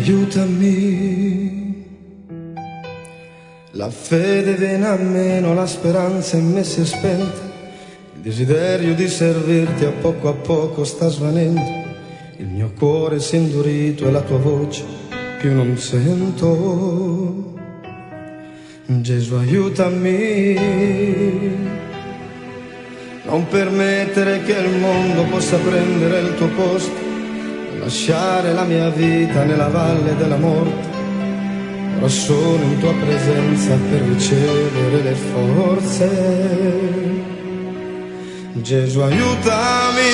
aiutami. La fede viene a meno, la speranza in me si è spenta, il desiderio di servirti a poco sta svanendo, il mio cuore si è indurito e la tua voce più non sento. Gesù aiutami, non permettere che il mondo possa prendere il tuo posto, lasciare la mia vita nella valle della morte. Ora sono in tua presenza per ricevere le forze. Gesù aiutami,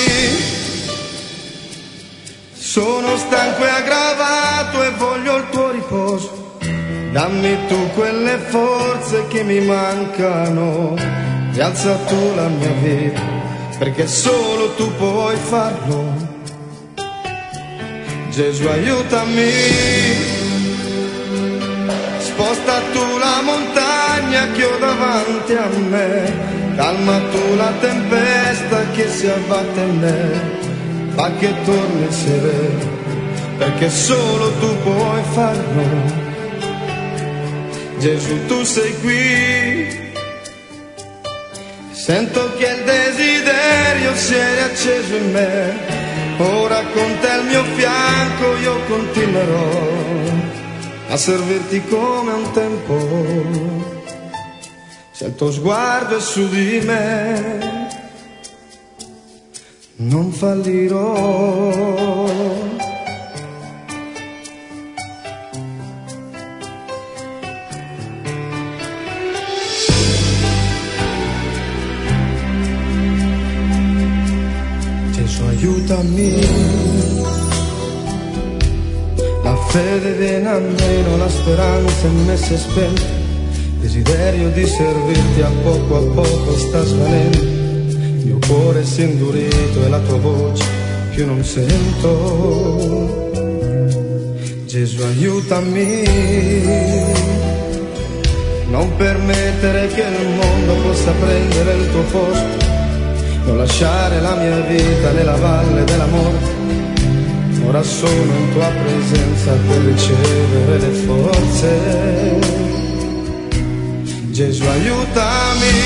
sono stanco e aggravato e voglio il tuo riposo. Dammi tu quelle forze che mi mancano, rialza tu la mia vita, perché solo tu puoi farlo. Gesù aiutami, sposta tu la montagna che ho davanti a me, calma tu la tempesta che si abbatte in me, fa che torni sereno, perché solo tu puoi farlo. Gesù, tu sei qui, sento che il desiderio si è riacceso in me, ora con te al mio fianco io continuerò a servirti come un tempo. Se il tuo sguardo è su di me, non fallirò. Gesù aiutami, la fede viene a meno, la speranza in me si è spenta, il desiderio di servirti a poco sta svanendo, il mio cuore si è indurito e la tua voce più non sento. Gesù aiutami, non permettere che il mondo possa prendere il tuo posto, non lasciare la mia vita nella valle della morte. Ora sono in tua presenza per ricevere le forze. Gesù aiutami,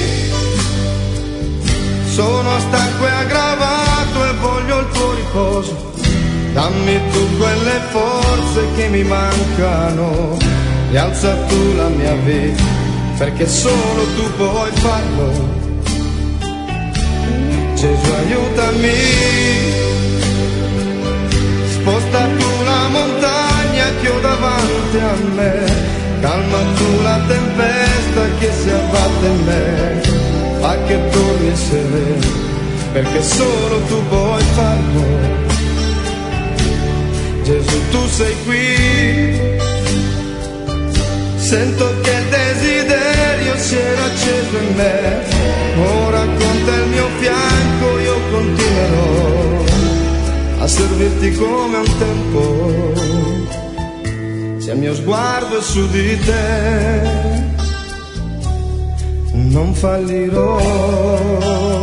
sono stanco e aggravato e voglio il tuo riposo. Dammi tu quelle forze che mi mancano, rialza tu la mia vita, perché solo tu puoi farlo. Gesù aiutami, sposta tu la montagna che ho davanti a me, calma tu la tempesta che si abbatte in me, fa che torni sereno, perché solo tu puoi farlo. Gesù, tu sei qui, sento che il desiderio si era acceso in me, ora con te al mio fianco io continuerò a servirti come un tempo. Se il mio sguardo è su di te, non fallirò.